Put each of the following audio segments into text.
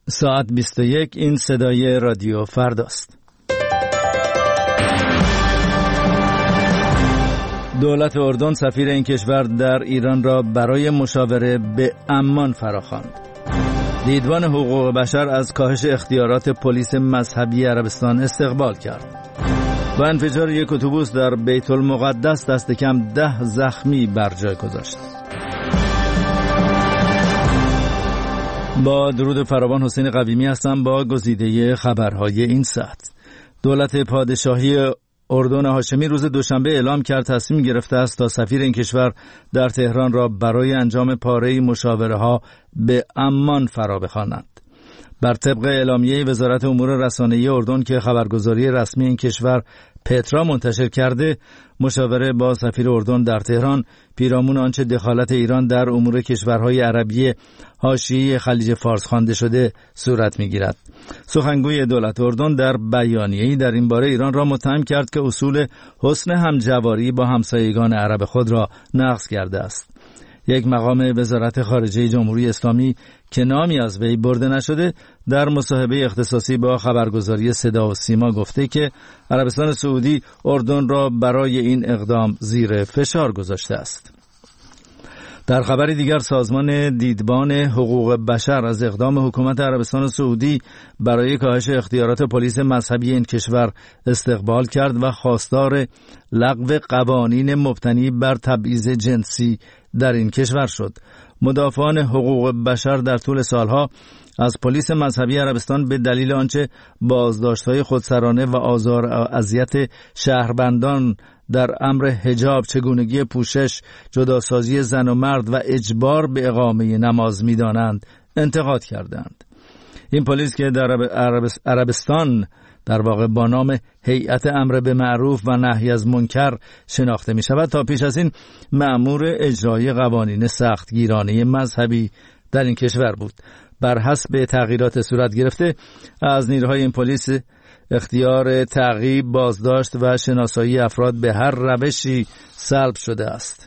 ساعت 21. این صدای رادیو فرداست. دولت اردن سفیر این کشور در ایران را برای مشاوره به عمان فراخواند. دیدبان حقوق بشر از کاهش اختیارات پلیس مذهبی عربستان استقبال کرد. با انفجار یک اتوبوس در بیت المقدس دست کم 10 زخمی بر جای گذاشت. با درود فراوان، حسین قویمی هستم با گزیده خبرهای این ساعت. دولت پادشاهی اردن هاشمی روز دوشنبه اعلام کرد تصمیم گرفته است تا سفیر این کشور در تهران را برای انجام پاره مشاوره ها به عمان فرا بخواند. بر طبق اعلامیه وزارت امور رسانه‌ای اردن که خبرگزاری رسمی این کشور پترا منتشر کرده، مشاوره با سفیر اردن در تهران پیرامون آنچه دخالت ایران در امور کشورهای عربی حاشیه خلیج فارس خوانده شده صورت می‌گیرد. سخنگوی دولت اردن در بیانیه‌ای در این باره ایران را متهم کرد که اصول حسن همجواری با همسایگان عرب خود را نقض کرده است. یک مقام وزارت خارجه جمهوری اسلامی که نامی از وی برده نشده در مصاحبه اختصاصی با خبرگزاری صدا و سیما گفته که عربستان سعودی اردن را برای این اقدام زیر فشار گذاشته است. در خبر دیگر، سازمان دیدبان حقوق بشر از اقدام حکومت عربستان سعودی برای کاهش اختیارات پلیس مذهبی این کشور استقبال کرد و خواستار لغو قوانین مبتنی بر تبعیض جنسی در این کشور شد. مدافعان حقوق بشر در طول سالها از پلیس مذهبی عربستان به دلیل آنچه بازداشت‌های خودسرانه و آزار و اذیت شهروندان در امر حجاب، چگونگی پوشش، جداسازی زن و مرد و اجبار به اقامه نماز می‌دانند انتقاد کردند. این پلیس که در عربستان در واقع با نام هیئت امر به معروف و نهی از منکر شناخته می شود، تا پیش از این مأمور اجرای قوانین سختگیرانه مذهبی در این کشور بود. بر حسب تغییرات صورت گرفته از نیروهای این پلیس اختیار تعقیب، بازداشت و شناسایی افراد به هر روشی سلب شده است.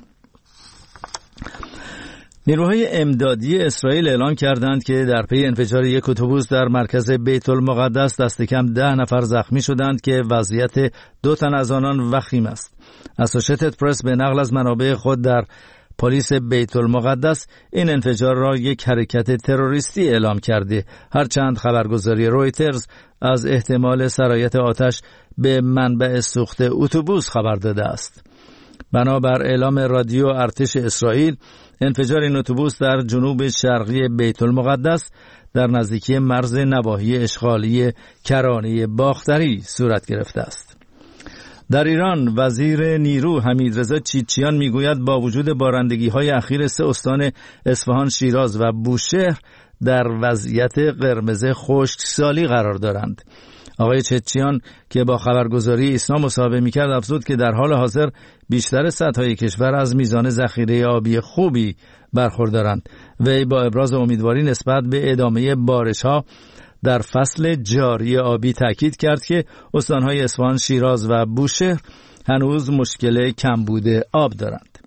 نیروهای امدادی اسرائیل اعلام کردند که در پی انفجار یک اتوبوس در مرکز بیت المقدس دست کم 10 نفر زخمی شدند که وضعیت 2 تن از آنان وخیم است. اسوشیتد پرس به نقل از منابع خود در پلیس بیت المقدس این انفجار را یک حرکت تروریستی اعلام کرده، هرچند خبرگزاری رویترز از احتمال سرایت آتش به منبع سوخت اتوبوس خبر داده است. بنابر اعلام رادیو ارتش اسرائیل، انفجار این اتوبوس در جنوب شرقی بیت المقدس در نزدیکی مرز نواحی اشغالی کرانه باختری صورت گرفته است. در ایران وزیر نیرو حمیدرضا چیچیان میگوید با وجود بارندگی‌های اخیر 3 استان اصفهان، شیراز و بوشهر در وضعیت قرمز خشکسالی قرار دارند. آقای چیچیان که با خبرگزاری ایسنا مصاحبه می‌کرد افزود که در حال حاضر بیشتر سطح‌های کشور از میزان ذخیره آبی خوبی برخوردارند. وی با ابراز امیدواری نسبت به ادامه بارش‌ها در فصل جاری آبی تاکید کرد که استان‌های اصفهان، شیراز و بوشهر هنوز مشکل کمبود آب دارند.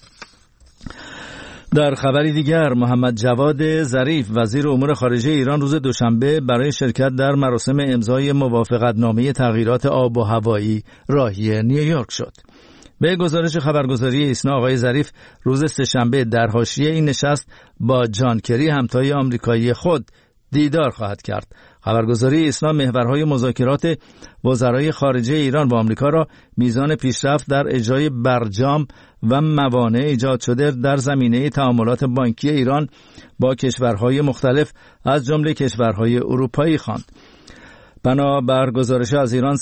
در خبری دیگر، محمد جواد ظریف وزیر امور خارجه ایران روز دوشنبه برای شرکت در مراسم امضای موافقتنامه تغییرات آب و هوایی راهی نیویورک شد. به گزارش خبرگزاری ایسنا، آقای ظریف روز سه‌شنبه در حاشیه این نشست با جان کری همتای آمریکایی خود دیدار خواهد کرد. خبرگزاری ایسنا محورهای مذاکرات وزرای خارجه ایران و آمریکا را میزان پیشرفت در اجرای برجام و موانع ایجاد شده در زمینه تعاملات بانکی ایران با کشورهای مختلف از جمله کشورهای اروپایی خواند. بنابر گزارش از ایران،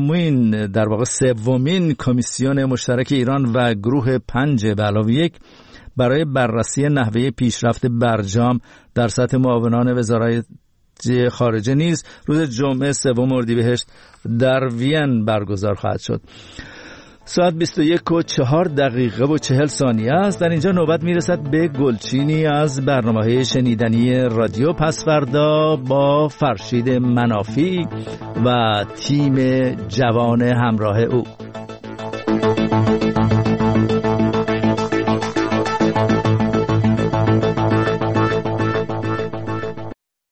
سومین کمیسیون مشترک ایران و گروه 5+1 برای بررسی نحوه پیشرفت برجام در سطح معاونان وزارت خارجه نیز روز جمعه 3 اردیبهشت در وین برگزار خواهد شد. ساعت 21:04:40 است. در اینجا نوبت میرسد به گلچینی از برنامه‌های شنیدنی رادیو پس فردا با فرشید منافی و تیم جوان همراه او.